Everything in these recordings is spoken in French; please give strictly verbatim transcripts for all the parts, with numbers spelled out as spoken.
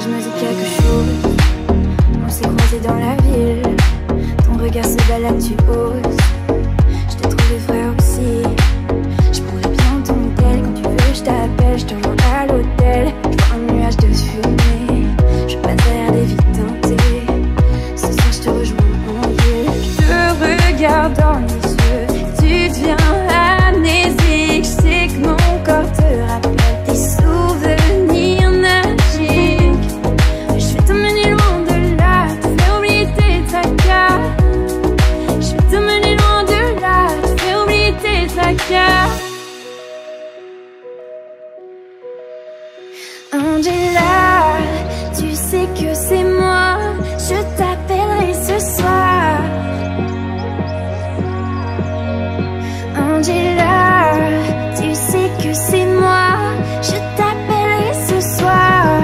je me dis quelque chose. On s'est croisés dans la ville. Ton regard se balade, tu oses. Je t'ai trouvé vrai aussi. Je pourrais bien ton tel. Quand tu veux, je t'appelle, je te rejoins à l'hôtel. Je vois un nuage de fumée. Je passe derrière des vies teintées. Ce soir, je te rejoins en ville. Je te regarde dans les yeux. Tu deviens amnésique. Je sais que mon corps te rappelle tes souvenirs magiques. Je vais t'emmener loin de là, te faire oublier tes tracas. Je vais t'emmener loin de là, te faire oublier tes tracas. Angela, tu sais que c'est moi. Je t'appellerai ce soir. Angela, tu sais que c'est moi. Je t'appellerai ce soir.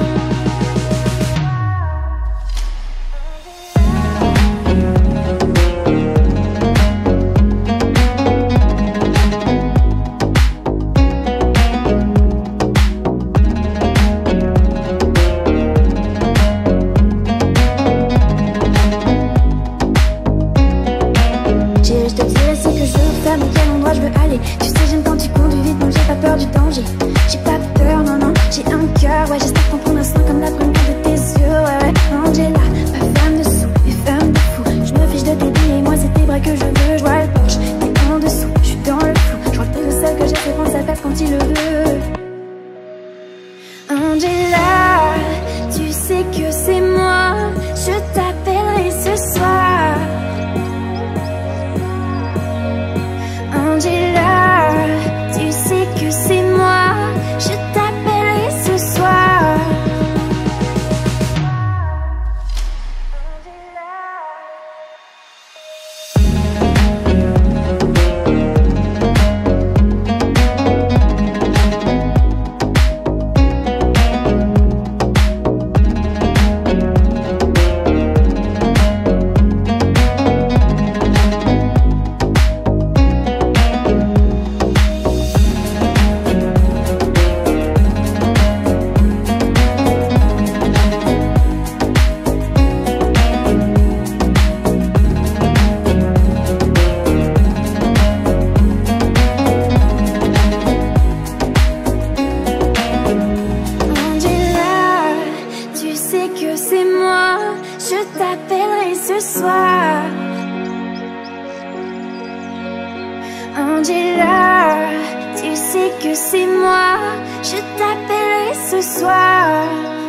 Je te dirai ce que je veux faire, mais quel endroit je veux aller. Tu sais, j'aime quand tu conduis vite, donc j'ai pas peur du danger. J'ai pas peur, non, non, j'ai un cœur. Ouais, j'espère comprendre un instant comme la première de tes yeux. Ouais, ouais, Angela, ma femme de sous, et femme de fou. Je me fiche de t'aider, et moi c'est tes bras que je veux. Je vois le Porsche, t'es en dessous, je suis dans le flou. Je crois que t'es le seul que j'ai fait penser à faire quand il le veut. Angela, tu sais que c'est moi. Je t'appellerai ce soir. Angela, tu sais que c'est moi. Je t'appellerai ce soir. Que c'est moi, je t'appellerai ce soir. Angela, tu sais que c'est moi, je t'appellerai ce soir.